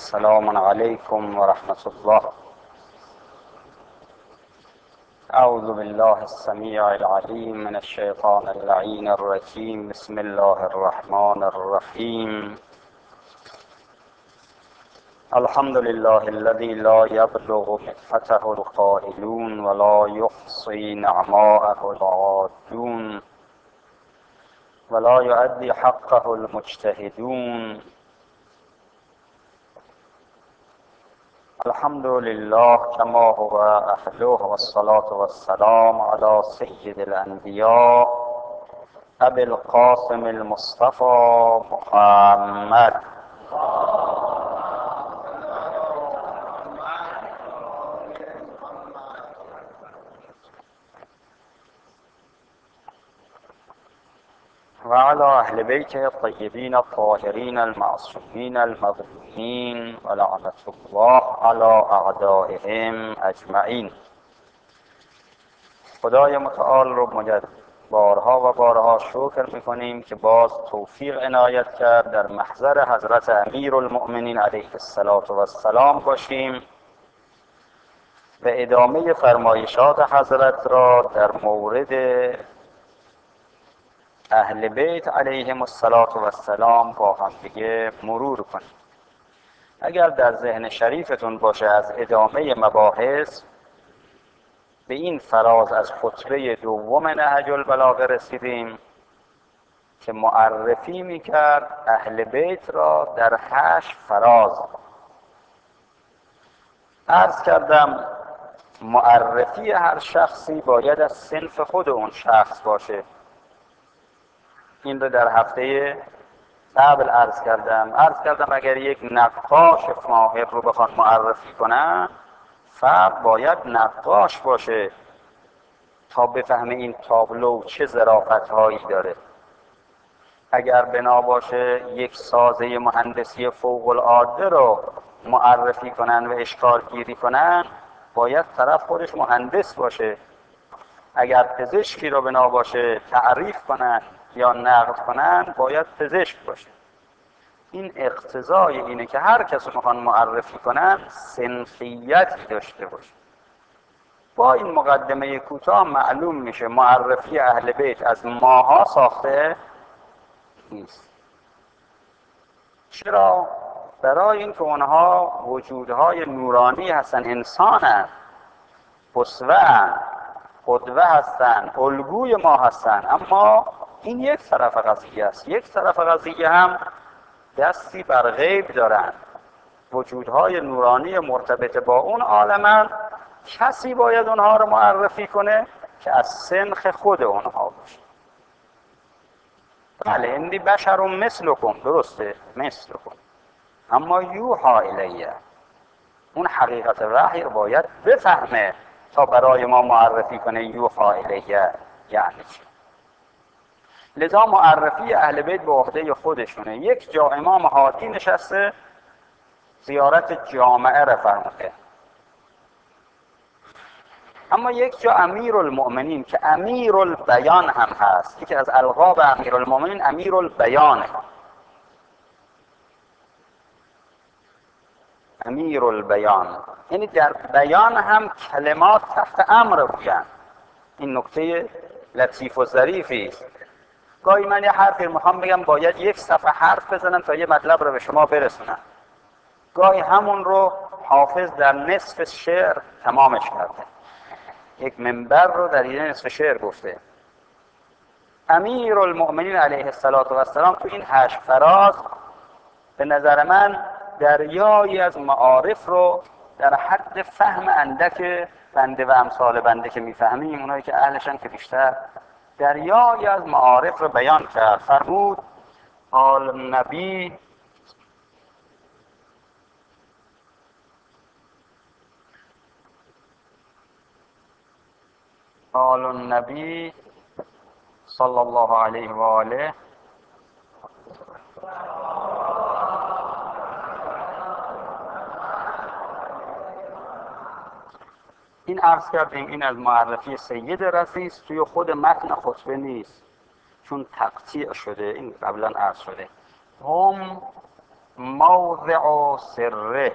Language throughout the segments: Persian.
السلام عليكم ورحمة الله. أعوذ بالله السميع العليم من الشيطان اللعين الرجيم. بسم الله الرحمن الرحيم. الحمد لله الذي لا يبلغ مدحته القائلون ولا يحصي نعماءه العادون ولا يؤدي حقه المجتهدون. الحمد لله كما هو أهله، والصلاة والسلام على سيد الأنبياء أبي القاسم المصطفى محمد. وعلى أهل بيته الطيبين الطاهرين المعصومين المظلومين ولعنة الله على أعدائهم أجمعین. خدای متعال رو بارها و بارها شکر میکنیم که باز توفیق عنایت کرد در محضر حضرت امیرالمؤمنین علیه السلام باشیم و ادامه فرمایشات حضرت را در مورد اهل بیت علیهم السلام با هم دیگه مرور کنیم. اگر در ذهن شریفتون باشه از ادامه مباحث به این فراز از خطبه دوم نهج البلاغه رسیدیم که معرفی میکرد اهل بیت را در 8 فراز. عرض کردم معرفی هر شخصی باید از صنف خود اون شخص باشه. این رو در هفته قبل عرض کردم اگر یک نقاش ماهر رو بخواد معرفی کنن، فرد باید نقاش باشه تا بفهمه این تابلو چه ظرافت هایی داره. اگر بنا باشه یک سازه مهندسی فوق العاده رو معرفی کنن و اشکال گیری کنن، باید طرف خودش مهندس باشه. اگر پزشکی رو بنا باشه تعریف کنن یا نقد کنن، باید پزشک باشه. این اقتضای اینه که هر کس رو میخوان معرفی کنن صنفیتی داشته باشه. با این مقدمه کوتاه معلوم میشه معرفی اهل بیت از ماها ساخته نیست. چرا؟ برای این که اونها وجودهای نورانی هستن، انسانن، اسوه، قدوه هستن، الگوی ما هستن. اما این یک طرف قضیه است. یک طرف قضیه هم دستی بر غیب دارن، وجودهای نورانی مرتبط با اون عالمن. کسی باید اونها رو معرفی کنه که از سنخ خود اونها باشه. بله، اندی بشر مثلکم، درسته، مثلکم، اما یوحا الیه، اون حقیقت وحی رو باید بفهمه تا برای ما معرفی کنه یوحا الیه یعنی چی. لذا معرفی اهل بیت به عهده خودشونه. یک جا امام هادی نشسته زیارت جامعه را فرموده، اما یک جا امیرالمؤمنین که امیرالبیان هم هست. یکی از القاب امیرالمؤمنین امیرالبیانه. امیرالبیان یعنی در بیان هم کلمات تحت امر بودن. این نکته لطیف و ظریفی است. گاهی من یه حرفی میخوام بگم، باید 1 صفحه حرف بزنم تا یه مطلب رو به شما برسونم. گاهی همون رو حافظ در نصف شعر تمامش کرده. یک منبر رو در یه نصف شعر گفته. امیرالمؤمنین علیه السلام تو این 8 فراز به نظر من دریایی از معارف رو در حد فهم اندک بنده و امثال بنده که میفهمیم، اونایی که اهلشن که بیشتر، دریایی از معارف رو بیان کرد. فرمود آل النبی صلی الله علیه و آله این عرض کردیم این از معرفی سید رسیس، توی خود متن خطبه نیست چون تقطیع شده. این قبلا عرض شده. هم موضع سره،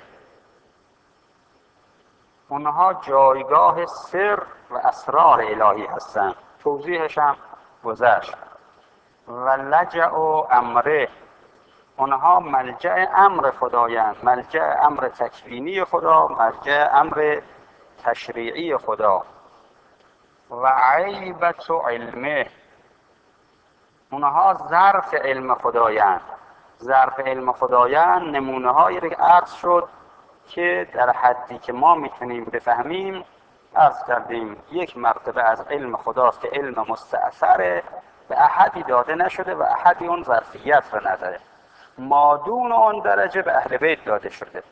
اونها جایگاه سر و اسرار الهی هستند. توضیحش هم گذشت. و لجأ امره، اونها ملجأ امر خدایند، ملجأ امر تکوینی خدا، ملجأ امر تشریعی خدا. و عیبت علمه، اونها ظرف علم خدایند. ظرف علم خدایند نمونه هایی رو عرض شد که در حدی که ما میتونیم بفهمیم عرض کردیم. یک مرتبه از علم خداست که علم مستأثره، به احدی داده نشده و احدی اون ظرفیت رو نداره. مادون اون درجه به اهل بیت داده شده.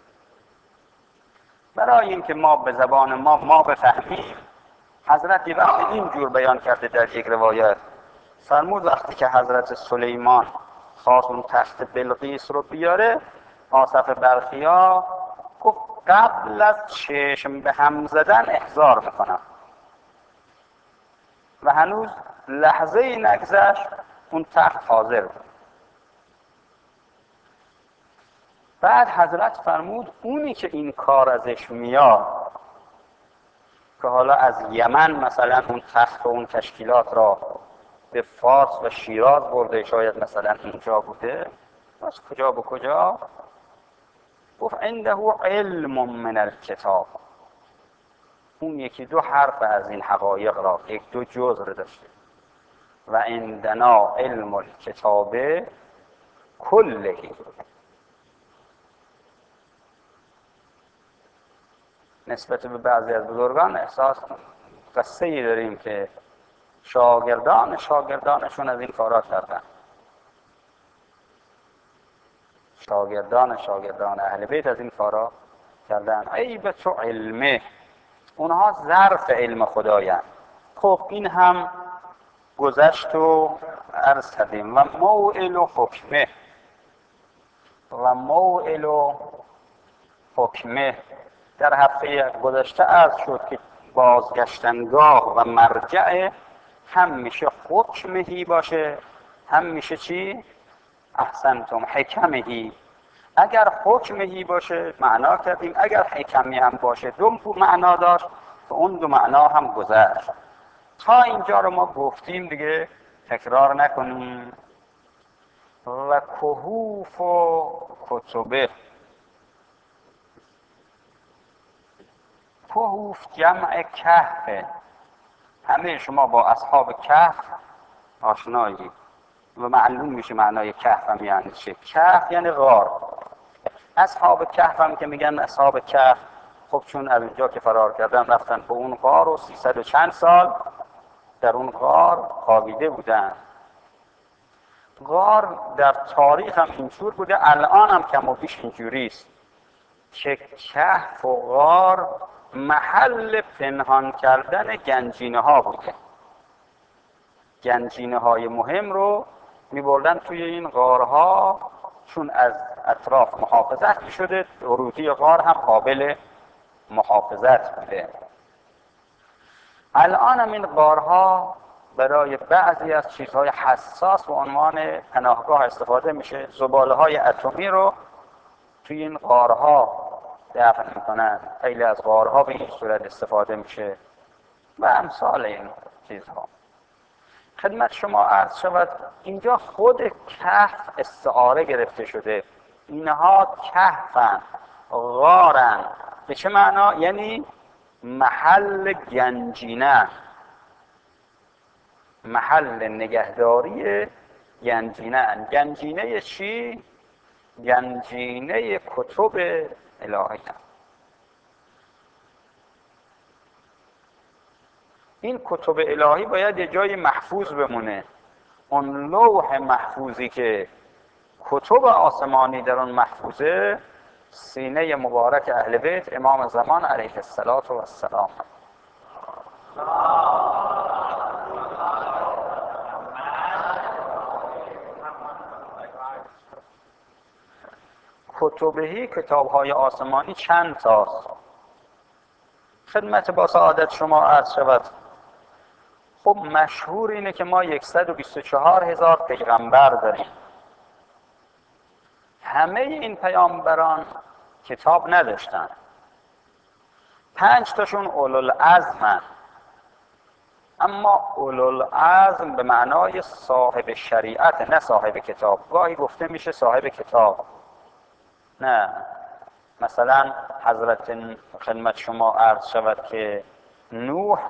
برای اینکه ما به زبان ما بفهمیم، حضرت یه وقت اینجور بیان کرده در یک روایت، فرمود وقتی که حضرت سلیمان خواست اون تخت بلقیس رو بیاره، آصف برخیا گفت قبل از چشم به هم زدن احضار میکنم و هنوز لحظه ای نگذشت اون تخت حاضر بود. بعد حضرت فرمود اونی که این کار ازش میاد، که حالا از یمن مثلا اون تخت و اون تشکیلات را به فارس و شیراز برده، شاید مثلا اینجا بوده، از کجا به کجا، گفت عنده علم من الکتاب، اون یکی دو حرف از این حقایق را، یک دو جزء را داشته. و عندنا علم الکتاب کلهی، نسبت به بعضی از بزرگان احساس قصه ای داریم که شاگردانشون از این کارا کردن. شاگردان اهل بیت از این کارا کردن. عیبت علمه، اونها ظرف علم خدایند. خب این هم گذشت و عرض کردیم. و موئل و حکمه، و موئل و حکمه در هفته گذشته عرض شد که بازگشتنگاه و مرجع هم میشه حکمهی باشه، هم میشه چی؟ احسنتم حکمهی. اگر حکمهی باشه معنا کردیم، اگر حکمی هم باشه دو معنا داشت که اون دو معنا هم گذشت. تا اینجا رو ما گفتیم دیگه تکرار نکنیم. و کهوف و کتبه، کهوف جمع کهفه. همه شما با اصحاب کهف آشنایی و معلوم میشه معنای کهف هم یعنی چه. کهف یعنی غار. اصحاب کهف هم که میگن اصحاب کهف، خب چون از اینجا که فرار کردن رفتن به اون غار و 300 و چند سال در اون غار خوابیده بودن. غار در تاریخ هم اینجور بوده، الان هم کم و بیش اینجوریست که کهف و غار محل پنهان کردن گنجینه ها بوده. گنجینه های مهم رو می بردن توی این غارها، چون از اطراف محافظت شده، ورودی غار هم قابل محافظت بوده. الان هم این غارها برای بعضی از چیزهای حساس به عنوان پناهگاه استفاده میشه. زباله های اتمی رو توی این غارها دفن میکنن. خیلی از غارها به این صورت استفاده میشه و امثال این چیزها. خدمت شما عرض شود اینجا خود کهف استعاره گرفته شده. اینها کهفن، غارن. به چه معنا؟ یعنی محل گنجینه، محل نگهداری گنجینه. گنجینه چی؟ گنجینه کتب الهی. این کتب الهی باید یه جای محفوظ بمونه. اون لوح محفوظی که کتب آسمانی در اون محفوظه، سینه مبارک اهل بیت امام زمان علیه السلام. کتبهی کتاب‌های آسمانی چند تاست؟ خدمت با سعادت شما عرض شود. خب مشهور اینه که ما 124,000 پیغمبر داریم. همه این پیامبران کتاب نداشتن. 5 تاشون اولوالعزمن، اما اولوالعزم به معنای صاحب شریعت، نه صاحب کتاب. گاهی گفته میشه صاحب کتاب، نه. مثلا حضرت خدمت شما عرض شود که نوح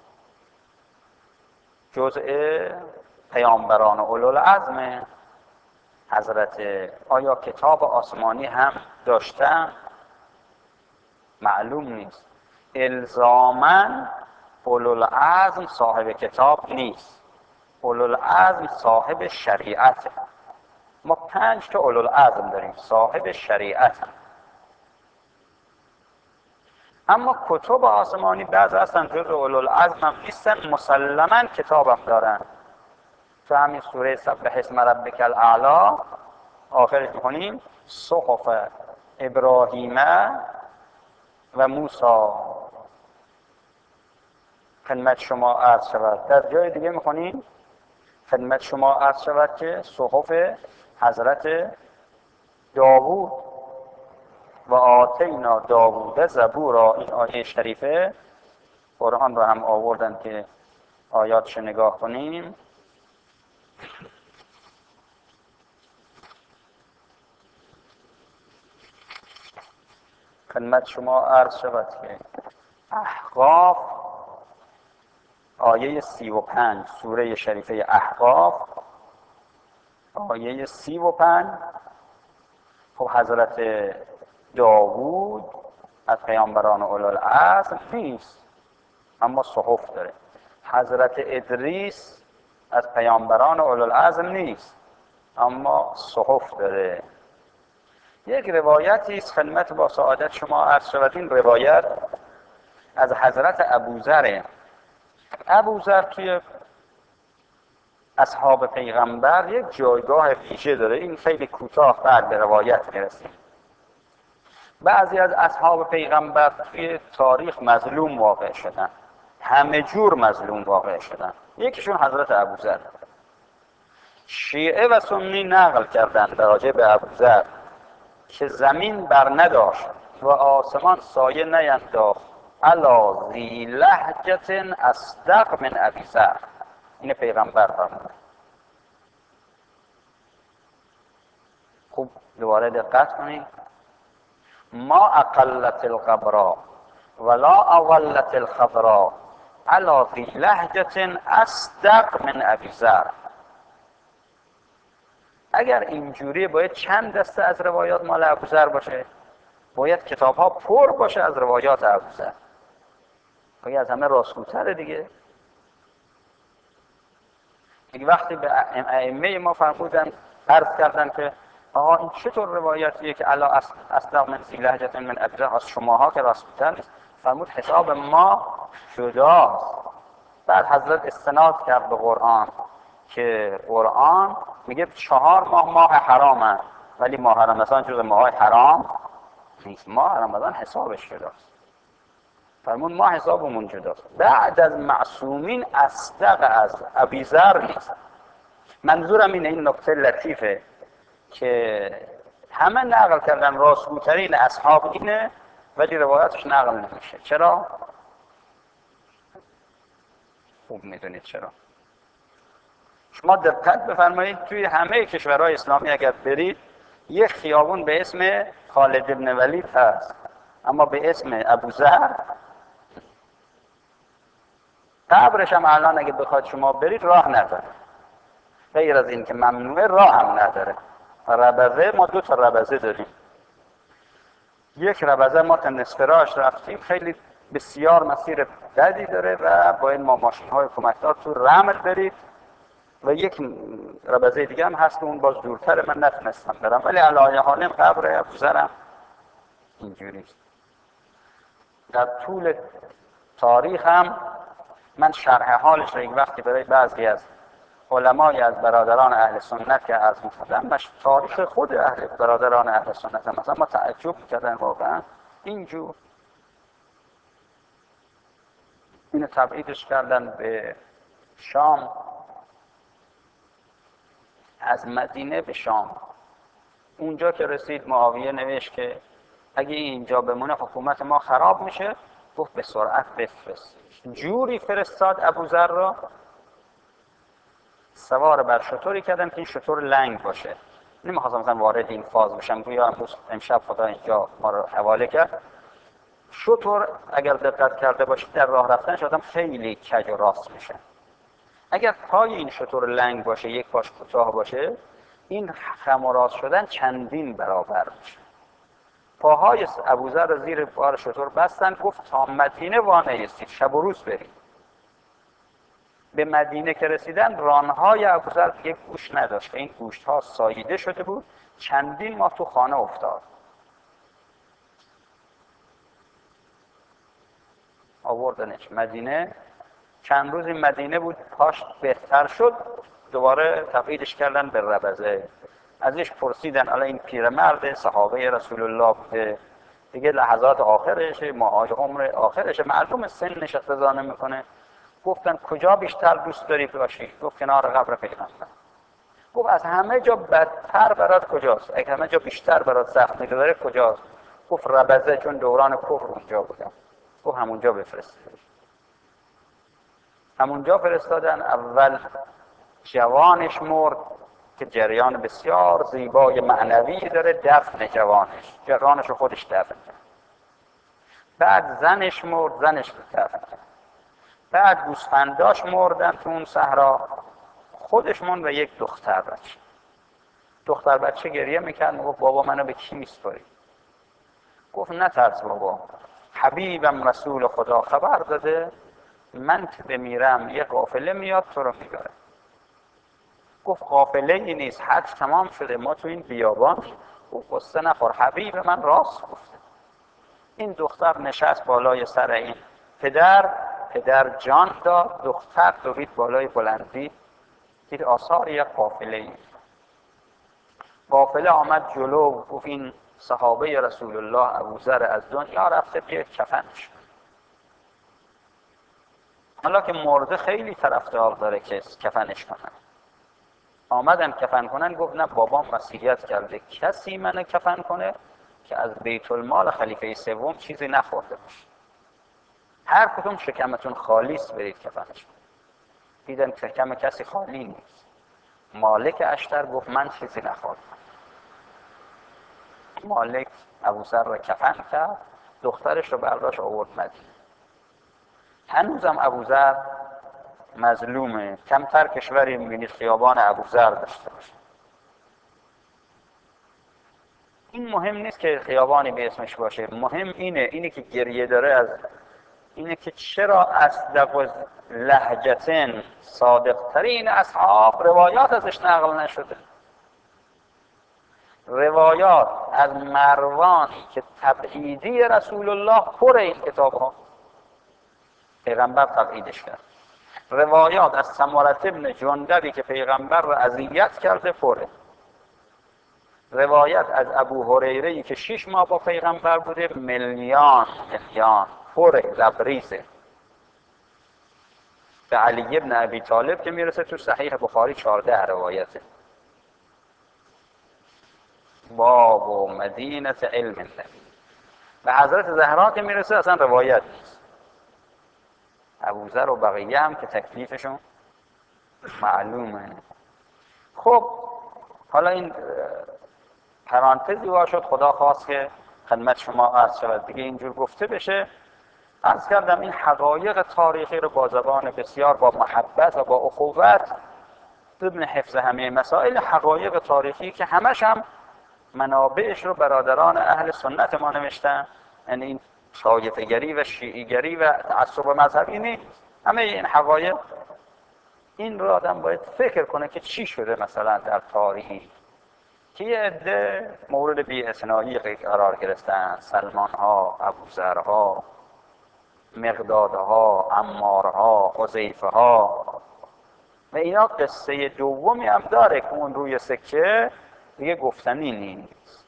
جزء پیامبران اولوالعزم. حضرت آیا کتاب آسمانی هم داشتن؟ معلوم نیست. الزاماً اولوالعزم صاحب کتاب نیست، اولوالعزم صاحب شریعت. ما 5 تا اولوالعزم داریم صاحب شریعت. اما کتب آسمانی بعض هستن جز اولوالعزم هم نیستن، مسلماً کتاب هم دارن. تو همین سوره سبح اسم ربک الاعلی آخرش میخونیم صحف ابراهیم و موسی. خدمت شما عرض شود. در جای دیگه میخونیم خدمت شما عرض شود که صحف حضرت داوود و آتینا داوود زبورا. این آیه شریفه قرآن رو هم آوردن که آیاتش نگاه کنیم. خدمت شما عرض شود که احقاف آیه 35 سوره شریفه احقاف آیه 35. خب حضرت داوود از پیامبران اولوالعزم نیست اما صحف داره. حضرت ادریس از پیامبران اولوالعزم نیست اما صحف داره. یک روایتی است خدمت با سعادت شما عرض شود. این روایت از حضرت ابوذر. ابوذر توی اصحاب پیغمبر یک جایگاه ویژه داره. این خیلی کوتاه بعد به روایت میرسیم. بعضی از اصحاب پیغمبر توی تاریخ مظلوم واقع شدن، همه جور مظلوم واقع شدن. یکیشون حضرت ابوذر. شیعه و سنی نقل کردن راجع به ابوذر که زمین بر نداشت و آسمان سایه نینداخت الا ذی لهجة اصدق من ابی ذر. این پیغمبر فرمود. خوب دوباره دقت کنید. ما اقلت القبرا ولا اولت الخضرا الا ذی لهجة اصدق من ابی ذر. اگر اینجوری باید چند دسته از روایات مال ابوذر باشه، باید کتاب ها پر باشه از روایات ابوذر. باید از همه راستگوتره دیگه. یک وقتی به ائمه ما فرمودن، عرض کردن که آقا این چطور روایتیه که الا اصدق من ذی لهجة من ابی ذر، از شماها که راستگوتر نیست؟ فرمود حساب ما جداست. بعد حضرت استناد کرد به قرآن که قرآن میگه 4 ماه حرامه، ولی ماه رمضان جز ماه حرام نیست. ماه رمضان حسابش جداست. فرمود ما حسابمون جداست. بعد از معصومین اصدق از ابی ذر نیست. منظورم اینه، این نکته لطیفه که همه نقل کردن راستگوترین اصحاب اینه ولی روایتش نقل نمیشه. چرا؟ خوب میدونید چرا. شما دقت بفرمایید توی همه کشورهای اسلامی اگر برید یک خیابون به اسم خالد ابن ولید هست اما به اسم ابوذر. قبرش هم الان اگه بخواد شما برید راه نداره، غیر از این که ممنوعه راه هم نداره. ربذه ما 2 تا ربذه داریم. یک ربذه ما تا نصف راهش رفتیم، خیلی بسیار مسیر بدی داره و باید ما ماشین های کمکدار تو رمل برید. و یک ربذه دیگه هم هست که اون باز دورتره، من نتونستم برم، ولی علایه حالم قبر ابوذرم اینجوریست. در طول تاریخ هم من شرح حالش رو یک وقتی برای بعضی از علمای از برادران اهل سنت که از مقدم تاریخ خود برادران اهل سنت هم مثلا ما تعجب کردن واقعا اینجور. اینو تبعیدش کردن به شام، از مدینه به شام اونجا که رسید معاویه نوشت که اگه اینجا بمونه حکومت ما خراب میشه. گفت به سرعت بفرست. جوری فرستاد ابوذر را سوار بر شتری کردن که این شتر لنگ باشه. نمیخواستم مثلا وارد این فاز بشم، گویا امشب خدا اینجا ما رو حواله کرد. شتر اگر دقت کرده باشید در راه رفتنش آدم خیلی کج و راست میشه. اگر پای این شتر لنگ باشه، یک پاش کوتاه باشه، این خم و راست شدن چندین برابر میشه. پاهای ابوذر رو زیر بار شتر بستن. گفت تا مدینه وانایستید، شب و روز برید. به مدینه که رسیدن رانهای ابوذر یک گوش نداشت. این گوشت ها ساییده شده بود، چندین ماه تو خانه افتاد. آوردنش مدینه. چند روز این مدینه بود، پاش بهتر شد، دوباره تبعیدش کردن به ربضه. ازش پرسیدن حالا این پیرمرد صحابه رسول الله بوده دیگه، لحظات آخرشه، ماهای عمر آخرشه، معلوم سنش اقتضا نمیکنه. گفتن کجا بیشتر دوست داری باشی؟ گفت کنار قبر پیغمبر. گفت از همه جا بدتر برات کجاست؟ اگه همه جا بیشتر برات سخت میگذاره کجاست؟ گفت ربضه، چون دوران کفر اونجا بودم. گفت همونجا بفرست. همونجا فرستادن. اول جوانش مرد که جریان بسیار زیبای معنوی داره، دفن جوانش رو خودش دفن کرد. بعد زنش مرد، زنش رو دفن کرد. بعد گوسفنداش مردن تو اون صحرا، خودش موند و یک دختر بچه. دختر بچه گریه میکرد، گفت بابا منو به کی میسپاری؟ گفت نترس بابا، حبیبم رسول خدا خبر داده من که بمیرم یه قافله میاد تو رو میبره. گفت قافله ای نیست، حج تمام شده، ما تو این بیابان. گفت قصه نخور، حبیب من راست گفته. این دختر نشست بالای سر این پدر جان داد، دختر دوید بالای بلندی، دید آثار یک قافله ای. قافله آمد جلو، گفت این صحابه رسول الله ابوذر از دنیا رفته، بیاید کفنش. حالا که مرده خیلی طرفدار داره که کفنش کنن. آمدن کفن کنن. گفت نه، بابام وصیت کرده کسی منو کفن کنه که از بیت المال خلیفه سوم چیزی نخورده باشه. هر کدوم شکمتون خالی است برید کفنش کنید. دیدن شکم کسی خالی نیست. مالک اشتر گفت من چیزی نخوردم. مالک ابوذر را کفن کرد، دخترش رو برداشت آورد مدینه. هنوزم ابوذر مظلومه. کمتر کشوری میبینید خیابان ابوذر داشته باشه. این مهم نیست که خیابانی به اسمش باشه، مهم اینه که گریه داره از اینه که چرا اصدق لهجتن صادق ترین اصحاب روایات ازش نقل نشده. روایات از مروان که تبعیدی رسول الله پر این کتاب ها، پیغمبر تبعیدش کرد. روایات از سمرة بن جندبی که پیغمبر را اذیت کرده پره. روایت از ابو هریره که 6 ماه با پیغمبر بوده میلیون پره، لبریزه. به علی ابن ابی طالب که میرسه تو صحیح بخاری 14 روایته. باب و مدینه علم الله. به حضرت زهرا که میرسه اصلا روایت نیست. ابوذر و بقیه هم که تکلیفشون معلومه. خب حالا این پرانتزی وا شد، خدا خواست که خدمت شما عرض شود دیگه اینجور گفته بشه. عرض کردم این حقایق تاریخی رو با زبان بسیار با محبت و با اخوت ضمن حفظ همه مسائل حقایق تاریخی که همش هم منابعش رو برادران اهل سنت ما نوشتن، یعنی این طایفه‌گری و شیعی‌گری و تعصب مذهبی نیست. همه این حقایق این رو آدم باید فکر کنه که چی شده مثلا در تاریخ که یه عده مورد بی‌اعتنایی قرار گرفتن، سلمان ها، ابوذر ها، مقداد ها، عمار ها، حذیفه ها و اینا. قصه دومی هم داره که اون روی سکه دیگه گفتنی نیست.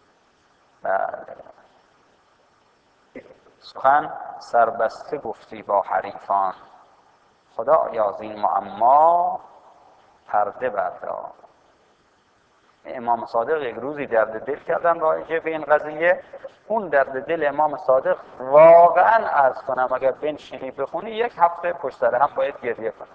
سخن سربسته گفتی با حریفان، خدا یا از این معما پرده بردار. امام صادق یک روزی درد دل کردن راجع به این قضیه. اون درد دل امام صادق واقعا عرض کنم اگر بنشینی بخونی 1 هفته پشت سر هم باید گریه کنی.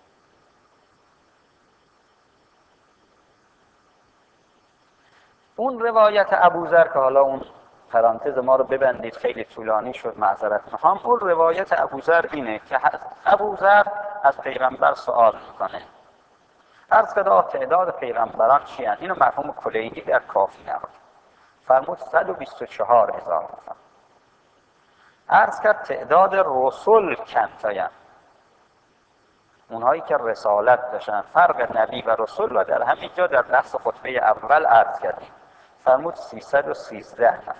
اون روایت ابوذر که حالا اون پرانتز ما رو ببندید خیلی طولانی شد معذرت میخوام. اون روایت ابوذر اینه که ابوذر از پیغمبر سوال میکنه عرض کرده تعداد پیغمبران چی هست؟ اینو مرحوم کلینی در کافی نقل فرمود 124,000 نفر. عرض کرد تعداد رسول چند تاین؟ اونهایی که رسالت داشتن. فرق نبی و رسول رو در همینجا در بحث خطبه اول عرض کردیم. فرمود 313 نفر.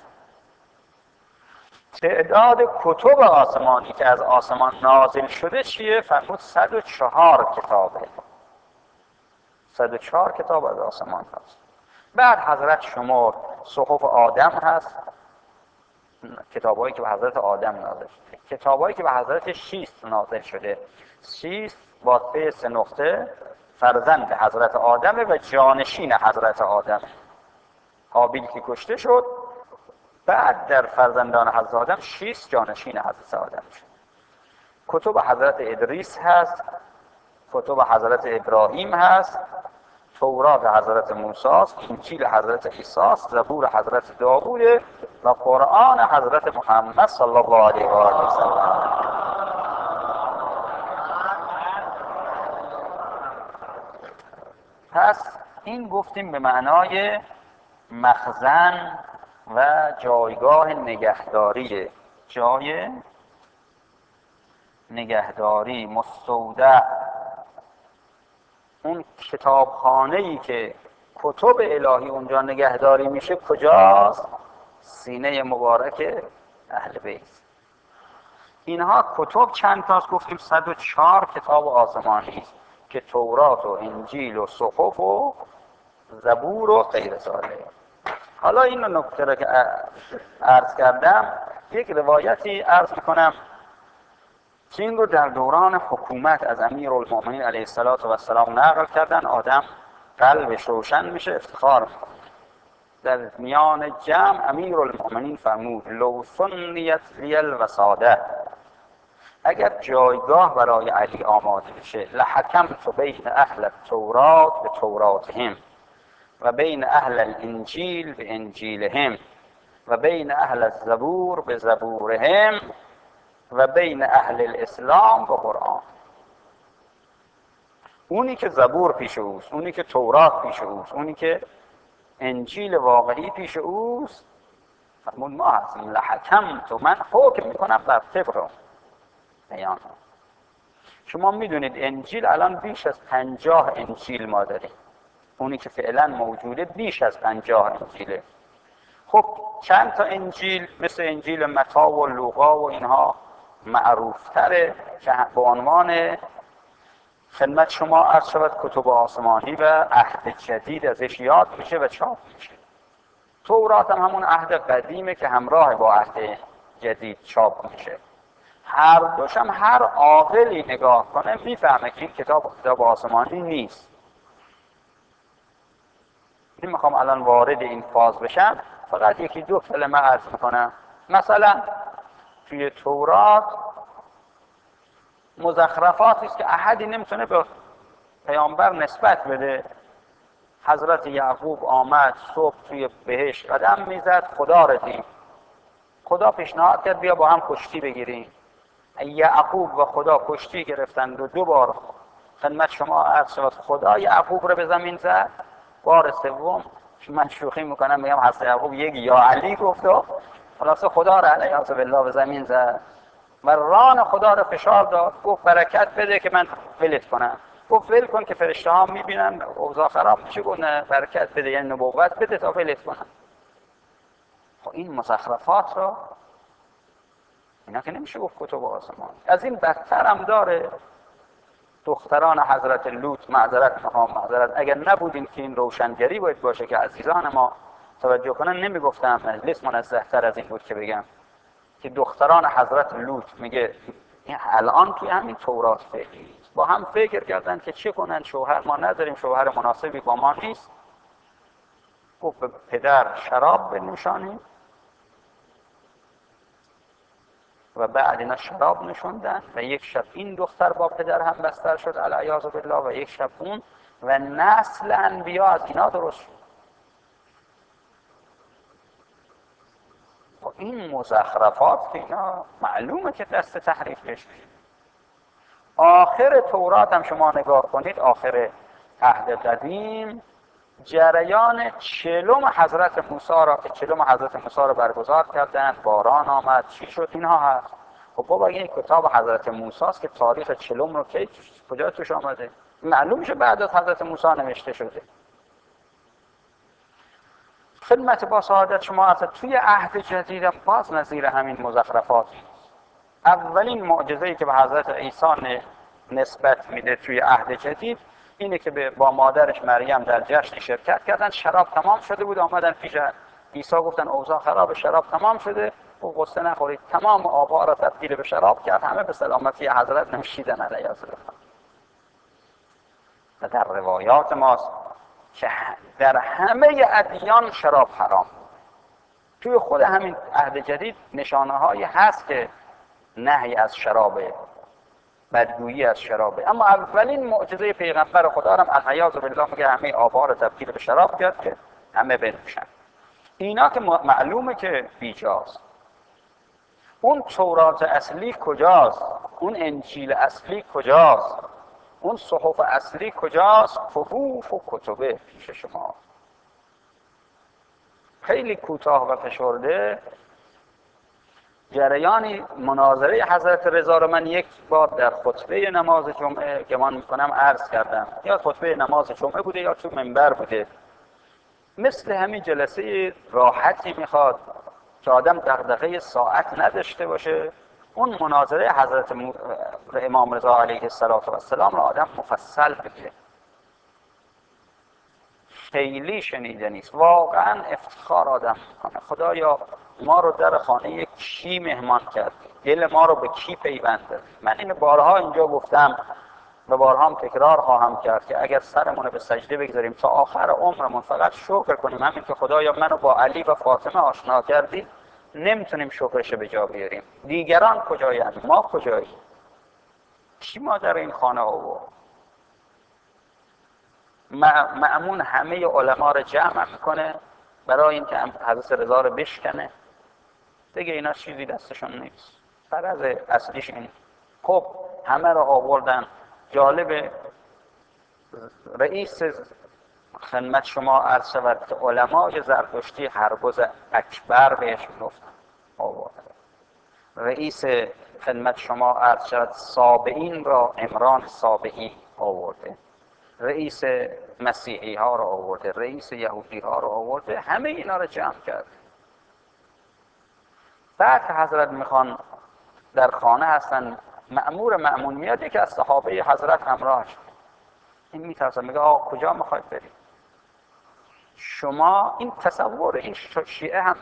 تعداد کتب آسمانی که از آسمان نازل شده چیه؟ فرمود 104 کتابه. 104 کتاب از آسمان هست. بعد حضرت شمرد صحف آدم هست، کتابایی که به حضرت آدم نازل شده، کتابایی که به حضرت شیث نازل شده. شیث واسطه 3 نقطه فرزند حضرت آدم و جانشین حضرت آدم. قابیل که کشته شد، بعد در فرزندان حضرت آدم شیث جانشین حضرت آدم شد. کتب حضرت ادریس هست، کتب حضرت ابراهیم هست، تورات حضرت موسی است، انجیل حضرت عیسی است، زبور حضرت داوود و قرآن حضرت محمد صلی الله علیه و آله و سلم. پس این گفتیم به معنای مخزن و جایگاه نگهداری، جای نگهداری، مستودع، اون کتابخانه‌ای که کتب الهی اونجا نگهداری میشه کجاست؟ سینه مبارک اهل بیت. اینها کتب چند تاست؟ گفتیم 104 کتاب آسمانی که تورات و انجیل و صحف و زبور و غیر ذالک. حالا این نکته را که عرض کردم یک روایتی عرض میکنم که این رو در دوران حکومت از امیرالمؤمنین علیه السلام نقل کردن. آدم قلبش روشن میشه، افتخار میکنه. در میان جمع امیرالمؤمنین فرمود لو سنیت لی الوساده، اگر جایگاه برای علی آماده بشه لحکمت بین اهل التورات به توراتهم و بین اهل الانجیل به انجیلهم و بین اهل الزبور به زبورهم و بین اهل الاسلام به قرآن. اونی که زبور پیش اوست، اونی که تورات پیش اوست، اونی که انجیل واقعی پیش اوست، فرمود ما هستیم لحکمت و من حکم میکنم بر طبق بیان. شما میدونید انجیل الان بیش از 50 انجیل ما داریم. اونی که فعلا موجوده بیش از 50 انجیله. خب چند تا انجیل مثل انجیل متی و لوقا و اینها معروفتره که به عنوان خدمت شما عرض شود کتب آسمانی و عهد جدید ازش یاد میشه و چاپ میشه. تورات هم همون عهد قدیمه که همراه با عهد جدید چاپ میشه. هر دوشم هر عاقلی نگاه کنه میفهمه که این کتاب آسمانی نیست. میخوام الان وارد این فاز بشم، فقط یکی دو کلمه عرض میکنم. مثلا توی تورات مزخرفاتی است که احدی نمیتونه به پیامبر نسبت بده. حضرت یعقوب آمد صبح توی بهشت قدم میزد، خدا رو دید. خدا پیشنهاد کرد بیا با هم کشتی بگیریم. یعقوب و خدا کشتی گرفتند و 2 بار خدمت شما عرض شد خدا یعقوب رو به زمین زد. بار سوم من شوخی میکنم میگم حضرت یعقوب یک یا علی گفت و خلاص خدا رو علیه بالله به زمین زد و ران خدا رو فشار داد. گفت برکت بده که من ولت کنم. گفت ول کن که فرشته ها میبینن اوضاع خراب میشه. گفت نه برکت بده یعنی نبوت بده تا ولت کنم. خب این مزخرفات رو اینا که نمیشه گفت کتب آسمان. از این بدتر هم داره. دختران حضرت لوط، معذرت اگر نبودیم که این روشنگری باید باشه که عزیزان ما توجه کنن، نمیگفتم مجلس منزه‌تر از این بود که بگم که دختران حضرت لوط میگه الان توی همین تورات با هم فکر کردن که چه کنن، شوهر ما نداریم، شوهر مناسبی با ما نیست، گفت به پدر شراب بنوشانید و بعد اینا شراب نشوندن و یک شب این دختر با پدر هم بستر شد العیاذ بالله و یک شب اون و نسل انبیا از اینا درست شد. و این مزخرفات که اینا معلومه که دست تحریف بشه. آخر تورات هم شما نگاه کنید، آخر عهد قدیم جریان 40 حضرت موسی را که 40 حضرت موسی را برگزار کردند، باران آمد، چی شد، اینها هست. خب بابا این کتاب حضرت موسی است که تاریخ 40 رو کی کجا توش آمده؟ معلوم میشه بعد از حضرت موسی نوشته شده. خدمت با سعادت شما از توی عهد جدید باز نظیر همین مزخرفات. اولین معجزه‌ای که به حضرت عیسی نسبت میده توی عهد جدید اینه که با مادرش مریم در جشن شرکت کردن، شراب تمام شده بود، آمدن پیش عیسی گفتن اوضاع خراب، شراب تمام شده، او قصه نخورید، تمام آبها را تبدیل به شراب کرد، همه به سلامتی حضرت نوشیدن علیه السلام. و در روایات ماست که در همه ادیان شراب حرام. توی خود همین عهد جدید نشانه هایی هست که نهی از شرابه، بدگویی از شرابه. اما اولین معجزه پیغمبر خدا هم العیاذ بالله میگه همه آبها رو تبدیل به شراب کرد که همه بنوشن. اینا که معلومه که بیجاست. اون تورات اصلی کجاست؟ اون انجیل اصلی کجاست؟ اون صحف اصلی کجاست؟ صحف و کتبه پیش شما. خیلی کوتاه و فشرده جریان مناظره حضرت رضا رو من یک بار در خطبه نماز جمعه گمان میکنم عرض کردم، یا خطبه نماز جمعه بوده یا تو منبر بوده. مثل همین جلسه راحتی میخواد که آدم دغدغه ساعت نداشته باشه. اون مناظره حضرت امام رضا علیه السلام را آدم مفصل بگه. خیلی شنیده نیست، واقعا افتخار آدم کنه. خدایا ما رو در خانه کی مهمان کرد، دل ما رو به کی پیوند. من این بارها اینجا گفتم و بارها هم تکرار خواهم کرد که اگر سرمون رو به سجده بگذاریم تا آخر عمرمون فقط شکر کنیم همین که خدایا منو با علی و فاطمه آشنا کردی، نمیتونیم شکرش به جا بیاریم. دیگران کجایند؟ ما کجاییم؟ کی ما در این خانه آورد؟ مأمون همه علما رو جمع میکنه برای اینکه حضرت رضا رو بشکنه. دیگه اینا چیزی دستشون نیست. فرض اصلیش این. خب همه رو آوردن. جالب، رئیس خدمت شما عرض شود که علمای زرتشتی هربز اکبر بهش گفتن آوردن. رئیس خدمت شما عرض شود سابعین را عمران سابعی آورده، رئیس مسیحی ها رو آورده، رئیس یهودی ها رو آورده، همه اینا رو جمع کرد. بعد حضرت میخوان در خانه هستن، مأمون میاد، یکی از صحابه حضرت همراهش. این میترسه، میگه آقا کجا میخواید برید؟ شما این تصور این شیعه هم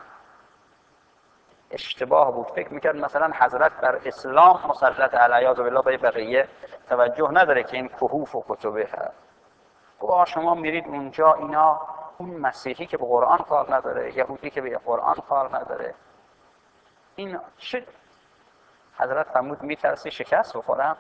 اشتباه بود. فکر میکرد مثلا حضرت بر اسلام مسلط العیاذ بالله، به بقیه توجه نداره که این کهوف و کتبه هست. گواه شما میرید اونجا، اینا اون مسیحی که به قرآن کار نداره، یهودی که به قرآن کار نداره، این چه؟ حضرت فرمود میترسی شکست بخورم؟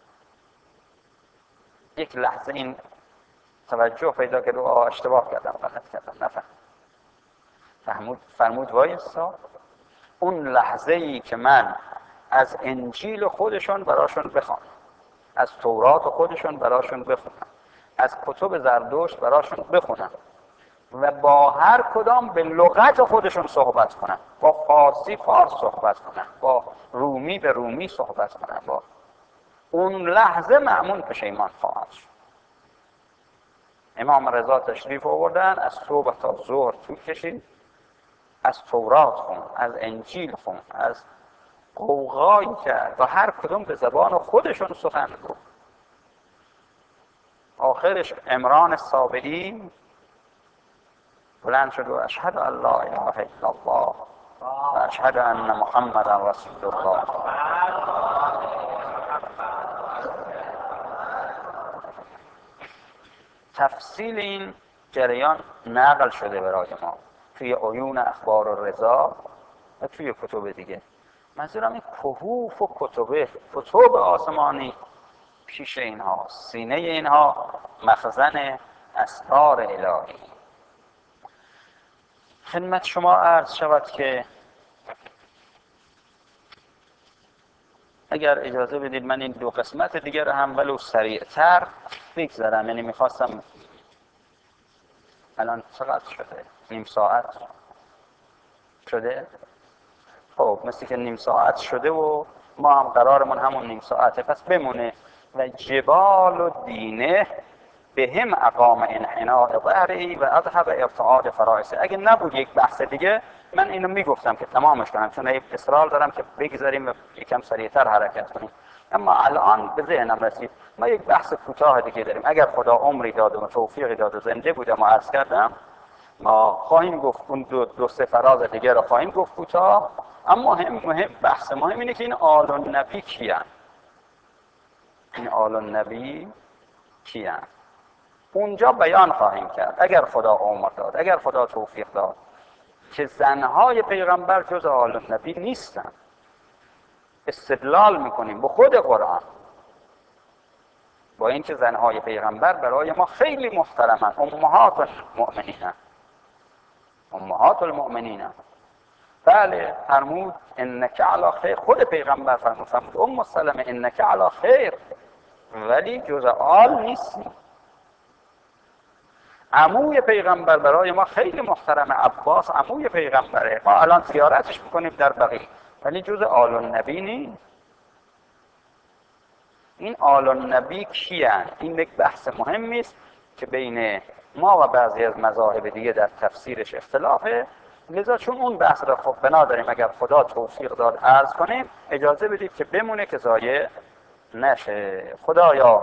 یک لحظه این توجه پیدا کرد و اشتباه کردم، غلط کردم، نفهم. فرمود وایسا، اون لحظه ای که من از انجیل خودشون براشون بخوانم، از تورات خودشون براشون بخونم، از کتب زردشت براشون بخونم و با هر کدام به لغت خودشون صحبت کنم، با فارسی فارس صحبت کنم، با رومی به رومی صحبت کنم، با اون لحظه مأمون پشیمان خواهد شد. امام رضا تشریف آوردن، از صبح تا ظهر طول کشید، از تورات خون، از انجیل خون، از قوقایی کرد و هر کدوم به زبان خودشون سخن گفت. آخرش عمران سابعی بلند شد و اشهد ان لا اله الا الله و اشهد ان محمدا رسول الله. تفصیل این جریان نقل شده برای ما توی عیون اخبار و رضا و توی کتب دیگه. منظورم این کهوف و کتب آسمانی پیش اینها، سینه اینها مخزن اسرار الهی. خدمت شما عرض شود که اگر اجازه بدید من این دو قسمت دیگر هم ولو سریعتر بگذارم. یعنی میخواستم الان چقدر شده؟ نیم ساعت شده؟ خب مثل که نیم ساعت شده و ما هم قرارمون همون نیم ساعته، پس بمونه. و جبال و دینه به هم اقام انحناء ظهری و اذهب ارتعاد فرائسه. اگه نبود یک بحث دیگه من اینو میگفتم که تمامش کنم، چون یک اصرار دارم که بگذاریم و یکم سریعتر حرکت کنیم. اما الان به ذهنم رسید ما یک بحث کوتاه دیگه داریم. اگر خدا عمری داده و توفیقی داده زنده بودم و عرض کردم ما خواهیم گفت اون دو سه فراز دیگه رو خواهیم گفت کوتاه. اما مهم بحث مهم اینه که این آل النبی کیان؟ این آل النبی کیان؟ اونجا بیان خواهیم کرد اگر خدا عمر داد، اگر خدا توفیق داد، که زنهای پیغمبر جز آل النبی نیستن. استدلال میکنیم با خود قرآن، با اینکه زنهای پیغمبر برای ما خیلی محترمن، امهات المؤمنین. امهات المؤمنین بله فرمود انک علی خیر. خود پیغمبر فرمود ام سلمه انک علی خیر، ولی جز آل نیستی. عموی پیغمبر برای ما خیلی محترمه، عباس عموی پیغمبره، ما الان زیارتش میکنیم در بقیع، ولی جز آل النبی نیست. این آل النبی کیان؟ این یک بحث مهمی است که بین ما و بعضی از مذاهب دیگه در تفسیرش اختلافه. لذا چون اون بحث را خب بنا داریم اگر خدا توفیق داد عرض کنیم، اجازه بدید که بمونه که ضایع نشه. خدایا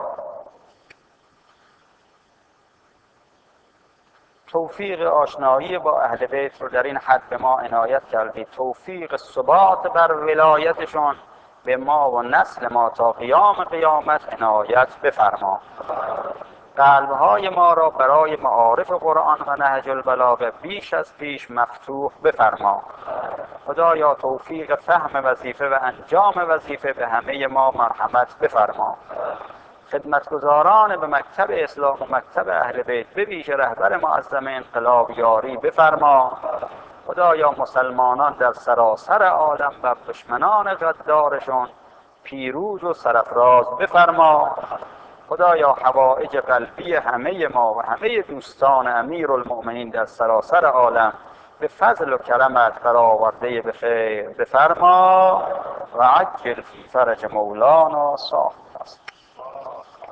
توفیق آشنایی با اهل بیت رو در این حد به ما عنایت کردی، توفیق ثبات بر ولایتشون به ما و نسل ما تا قیام قیامت عنایت بفرما. قلبهای ما را برای معارف قرآن و نهج البلاغه بیش از پیش مفتوح بفرما. خدایا توفیق فهم وظیفه و انجام وظیفه به همه ما مرحمت بفرما. خدمتگزاران به مکتب اسلام و مکتب اهل بیت به ویژه رهبر معظم انقلاب یاری بفرما. خدایا مسلمانان در سراسر عالم بر دشمنان غدارشون پیروز و سرفراز بفرما. خدایا حوائج قلبی همه ما و همه دوستان امیرالمؤمنین در سراسر عالم به فضل و کرمت برآورده به خیر بفرما و عجل فی فرج مولانا صاحب.